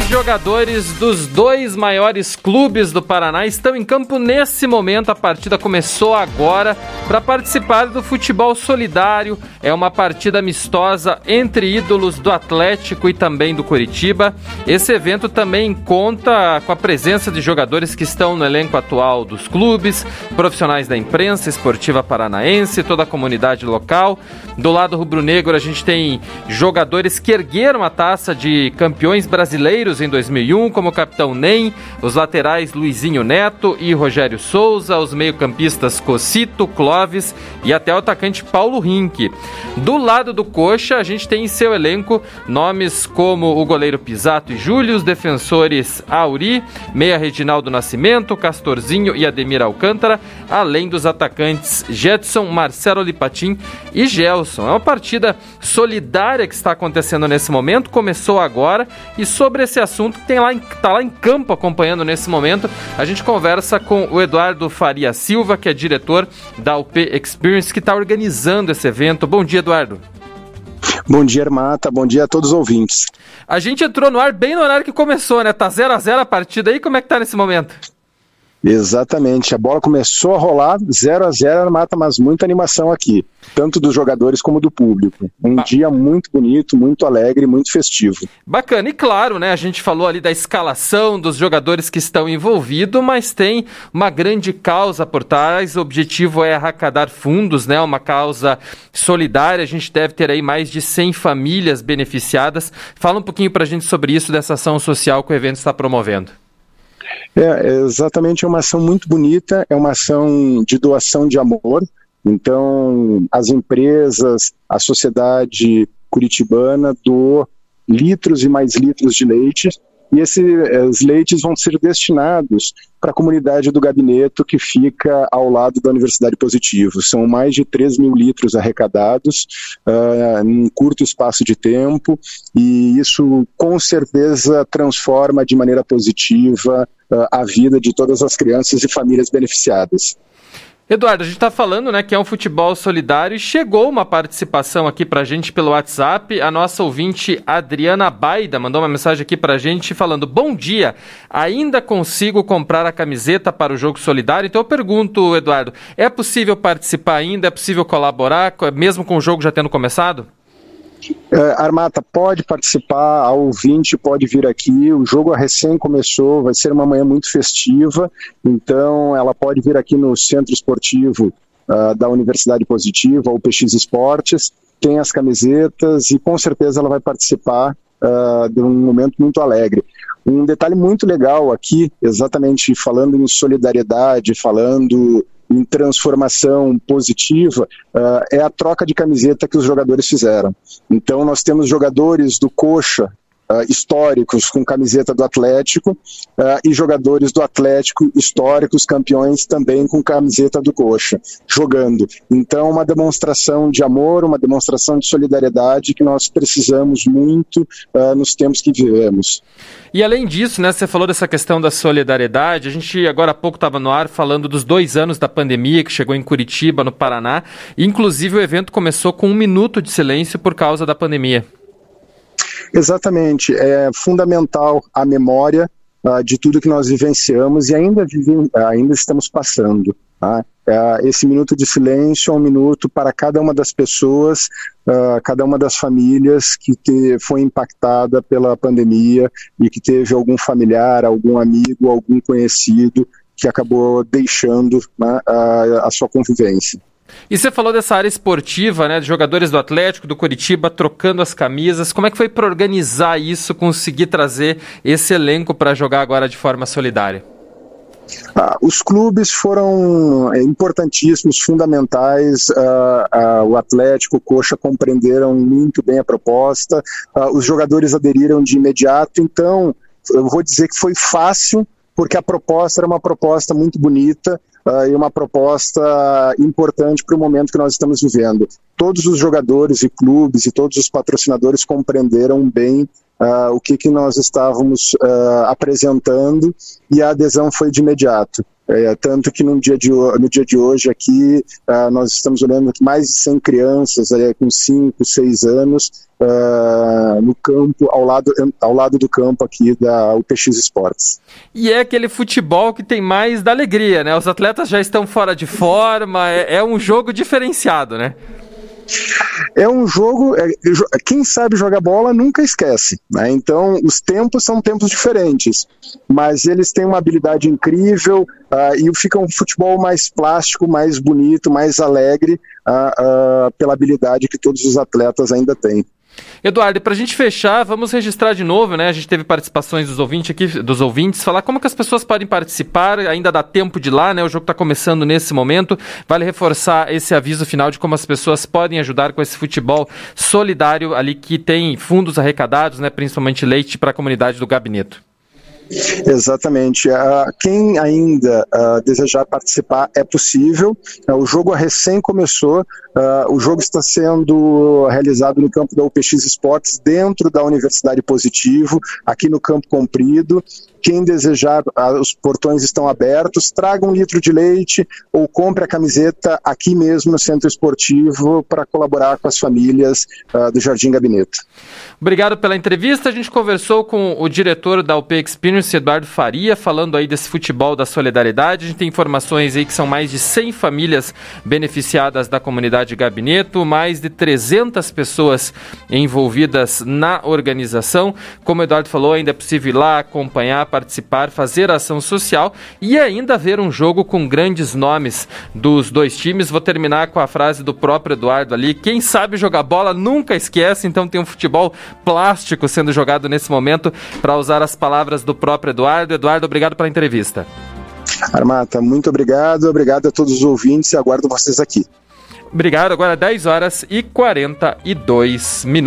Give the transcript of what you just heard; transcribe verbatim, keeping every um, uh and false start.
Os jogadores dos dois maiores clubes do Paraná estão em campo nesse momento. A partida começou agora para participar do futebol solidário. É uma partida amistosa entre ídolos do Atlético e também do Curitiba. Esse evento também conta com a presença de jogadores que estão no elenco atual dos clubes, profissionais da imprensa esportiva paranaense, toda a comunidade local. Do lado rubro-negro a gente tem jogadores que ergueram a taça de campeões brasileiros em dois mil e um, como o capitão Nem, os laterais Luizinho Neto e Rogério Souza, os meio-campistas Cocito, Clóvis e até o atacante Paulo Rink. Do lado do Coxa, a gente tem em seu elenco nomes como o goleiro Pisato e Júlio, os defensores Auri, meia Reginaldo Nascimento, Castorzinho e Ademir Alcântara, além dos atacantes Jetson, Marcelo Lipatim e Gelson. É uma partida solidária que está acontecendo nesse momento, começou agora, e sobre esse assunto que tem lá, está lá em campo acompanhando nesse momento, a gente conversa com o Eduardo Faria Silva, que é diretor da U P Experience, que está organizando esse evento. Bom dia, Eduardo. Bom dia, Armata. Bom dia a todos os ouvintes. A gente entrou no ar bem no horário que começou, né? Tá zero a zero a partida aí, como é que tá nesse momento? Exatamente, a bola começou a rolar zero a zero, Armata, mas muita animação aqui, tanto dos jogadores como do público. Um ah. dia muito bonito, muito alegre, muito festivo. Bacana, e claro, né, a gente falou ali da escalação dos jogadores que estão envolvidos, mas tem uma grande causa por trás. O objetivo é arrecadar fundos, né, uma causa solidária. A gente deve ter aí mais de cem famílias beneficiadas. Fala um pouquinho pra gente sobre isso, dessa ação social que o evento está promovendo. É, exatamente, é uma ação muito bonita, é uma ação de doação de amor. Então, as empresas, a sociedade curitibana doou litros e mais litros de leite, e esses leites vão ser destinados para a comunidade do Gabinete, que fica ao lado da Universidade Positivo. São mais de três mil litros arrecadados uh, em um curto espaço de tempo, e isso com certeza transforma de maneira positiva uh, a vida de todas as crianças e famílias beneficiadas. Eduardo, a gente está falando, né, que é um futebol solidário, e chegou uma participação aqui pra gente pelo WhatsApp. A nossa ouvinte Adriana Baida mandou uma mensagem aqui pra gente falando: bom dia, ainda consigo comprar a camiseta para o jogo solidário? Então eu pergunto, Eduardo, é possível participar ainda? É possível colaborar, mesmo com o jogo já tendo começado? Uh, Armata, pode participar, a ouvinte pode vir aqui, o jogo recém começou, vai ser uma manhã muito festiva, então ela pode vir aqui no Centro Esportivo uh, da Universidade Positiva, o P X Esportes, tem as camisetas e com certeza ela vai participar uh, de um momento muito alegre. Um detalhe muito legal aqui, exatamente falando em solidariedade, falando em transformação positiva, uh, é a troca de camiseta que os jogadores fizeram. Então nós temos jogadores do Coxa uh, históricos com camiseta do Atlético uh, e jogadores do Atlético históricos campeões também com camiseta do Coxa, jogando. Então uma demonstração de amor, uma demonstração de solidariedade que nós precisamos muito uh, nos tempos que vivemos. E além disso, né, você falou dessa questão da solidariedade, a gente agora há pouco estava no ar falando dos dois anos da pandemia que chegou em Curitiba, no Paraná, e inclusive o evento começou com um minuto de silêncio por causa da pandemia. Exatamente, é fundamental a memória uh, de tudo que nós vivenciamos e ainda, vivem, ainda estamos passando. Tá? Uh, esse minuto de silêncio é um minuto para cada uma das pessoas, uh, cada uma das famílias que te, foi impactada pela pandemia e que teve algum familiar, algum amigo, algum conhecido que acabou deixando, né, a, a sua convivência. E você falou dessa área esportiva, né, de jogadores do Atlético, do Curitiba, trocando as camisas. Como é que foi para organizar isso, conseguir trazer esse elenco para jogar agora de forma solidária? Ah, os clubes foram importantíssimos, fundamentais. Ah, ah, o Atlético, o Coxa compreenderam muito bem a proposta. Ah, os jogadores aderiram de imediato. Então, eu vou dizer que foi fácil, porque a proposta era uma proposta muito bonita. Uh, e uma proposta importante para o momento que nós estamos vivendo. Todos os jogadores e clubes e todos os patrocinadores compreenderam bem uh, o que, que nós estávamos uh, apresentando, e a adesão foi de imediato. É, tanto que no dia de, no dia de hoje aqui, uh, nós estamos olhando mais de cem crianças é, com cinco, seis anos uh, no campo, ao lado, ao lado do campo aqui da U P X Esportes. E é aquele futebol que tem mais da alegria, né? Os atletas já estão fora de forma, é, é um jogo diferenciado, né? É um jogo, é, quem sabe jogar bola nunca esquece, né? Então os tempos são tempos diferentes, mas eles têm uma habilidade incrível uh, e fica um futebol mais plástico, mais bonito, mais alegre uh, uh, pela habilidade que todos os atletas ainda têm. Eduardo, para a gente fechar, vamos registrar de novo, né? A gente teve participações dos ouvintes aqui, dos ouvintes, falar como que as pessoas podem participar, ainda dá tempo de ir lá, né? O jogo está começando nesse momento. Vale reforçar esse aviso final de como as pessoas podem ajudar com esse futebol solidário ali que tem fundos arrecadados, né? Principalmente leite para a comunidade do Gabineto. Exatamente. Uh, quem ainda uh, desejar participar é possível. Uh, o jogo recém começou. Uh, o jogo está sendo realizado no campo da U P X Esportes, dentro da Universidade Positivo, aqui no Campo Comprido. Quem desejar, uh, os portões estão abertos, traga um litro de leite ou compre a camiseta aqui mesmo no Centro Esportivo para colaborar com as famílias uh, do Jardim Gabineto. Obrigado pela entrevista. A gente conversou com o diretor da U P Experience, Eduardo Faria, falando aí desse futebol da solidariedade. A gente tem informações aí que são mais de cem famílias beneficiadas da comunidade Gabineto, mais de trezentas pessoas envolvidas na organização. Como o Eduardo falou, ainda é possível ir lá, acompanhar, participar, fazer ação social e ainda ver um jogo com grandes nomes dos dois times. Vou terminar com a frase do próprio Eduardo ali: quem sabe jogar bola nunca esquece. Então tem um futebol plástico sendo jogado nesse momento, para usar as palavras do próprio Eduardo. Eduardo, obrigado pela entrevista. Armata, muito obrigado, obrigado a todos os ouvintes e aguardo vocês aqui. Obrigado, agora dez horas e quarenta e dois minutos.